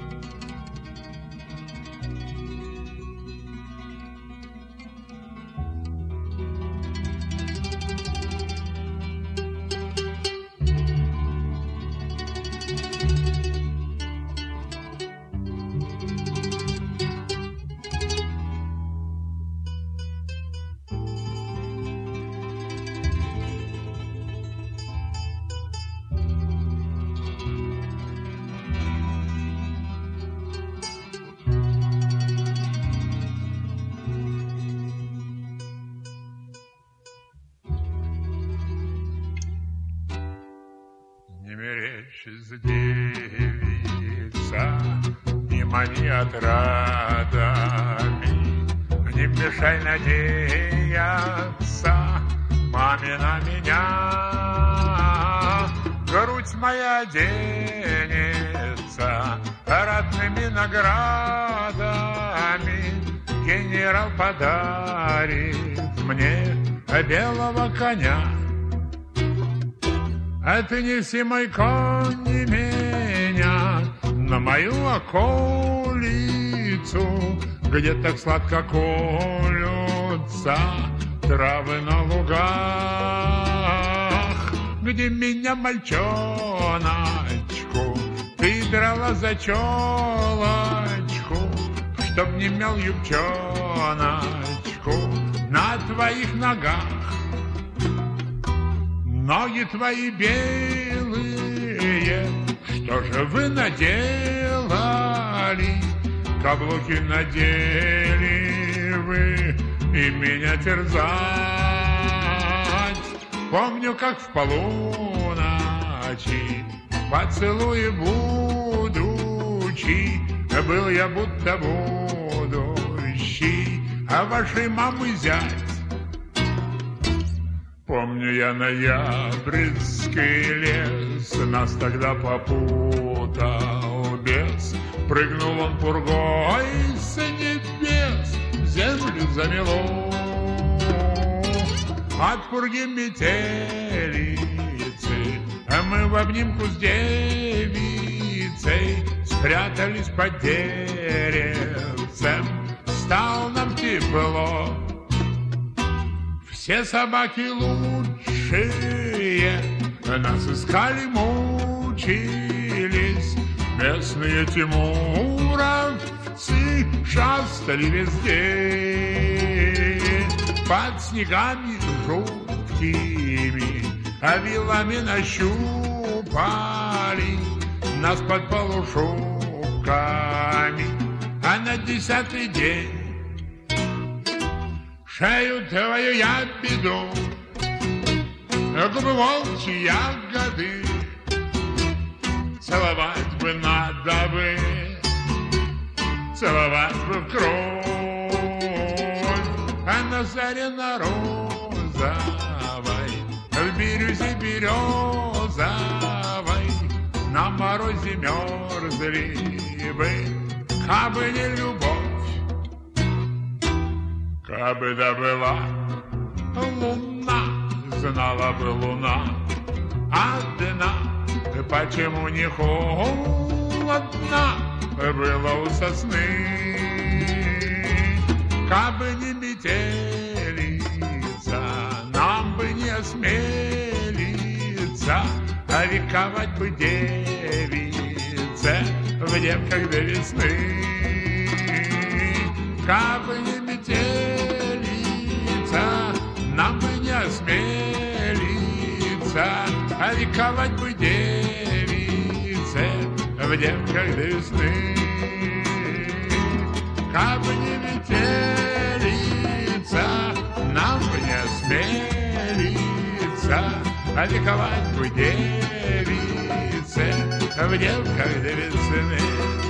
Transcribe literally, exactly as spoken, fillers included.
Мерещится девица, не мани отрадами, не мешай надеяться, маме на меня. Грудь моя денется ратными наградами, генерал подарит мне белого коня. Отнеси мой конь не меня на мою околицу, где так сладко колются травы на лугах, где меня, мальчоночку, ты драла за челочку, чтоб не мел юбчоночку на твоих ногах. Ноги твои белые, что же вы наделали? Каблуки надели вы и меня терзать. Помню, как в полуночи поцелуи будучи, был я будто будущий, а вашей мамы зять. Помню я ноябрьский лес, нас тогда попутал бес. Прыгнул он пургой с небес, землю замело. От пурги метелицы, а мы в обнимку с девицей спрятались под деревцем. Стало нам тепло. Все собаки лучшие нас искали, мучились. Местные тимуровцы шастали везде. Под снегами жуткими, а вилами нащупали нас под полушубками. А на десятый день шею твою я беду, губы волчьи ягоды, целовать бы надо бы, целовать бы в кровь. А на заре на розовой, в бирюзе березовой, на морозе мерзли бы, кабы не любовь. Кабы да была луна, знала бы луна одна, почему не холодно было у сосны. Кабы не метелица, нам бы не осмелиться, а вековать бы девице в девках до весны. Кабы не метелица, нам бы не осмелиться, а вековать бы девице в девках до весны. Кабы не метелица, нам бы не осмелиться, а вековать бы девице в девках до весны.